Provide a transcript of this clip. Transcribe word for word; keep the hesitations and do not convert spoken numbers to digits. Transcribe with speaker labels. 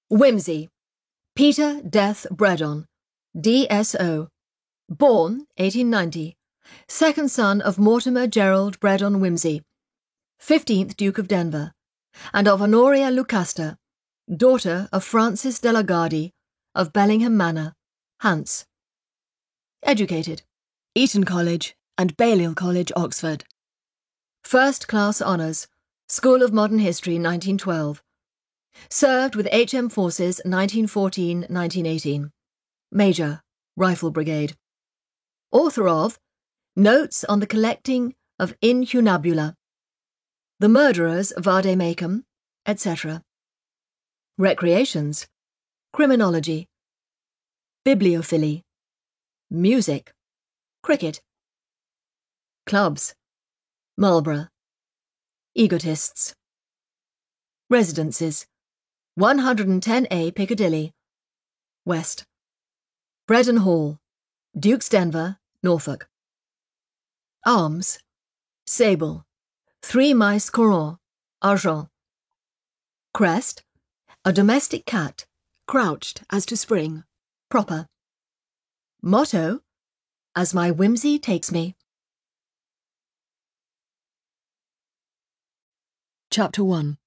Speaker 1: Whimsy. Peter Death Bredon, D S O. Born eighteen ninety. Second son of Mortimer Gerald Bredon Whimsy, fifteenth Duke of Denver, and of Honoria Lucasta, daughter of Francis de la Gardie of Bellingham Manor, Hants. Educated. Eton College and Balliol College, Oxford. First Class Honours, School of Modern History, nineteen twelve. Served with H M Forces nineteen fourteen to nineteen eighteen. Major, Rifle Brigade. Author of Notes on the Collecting of Incunabula, The Murderers Vade Mecum, et cetera. Recreations: criminology, bibliophily, music, cricket. Clubs: Marlborough. Egotists. Residences: one hundred ten A Piccadilly, West. Bredon Hall, Dukes Denver, Norfolk. Arms: sable, three mice courant, argent. Crest: a domestic cat, crouched as to spring, proper. Motto: as my whimsy takes me. Chapter one.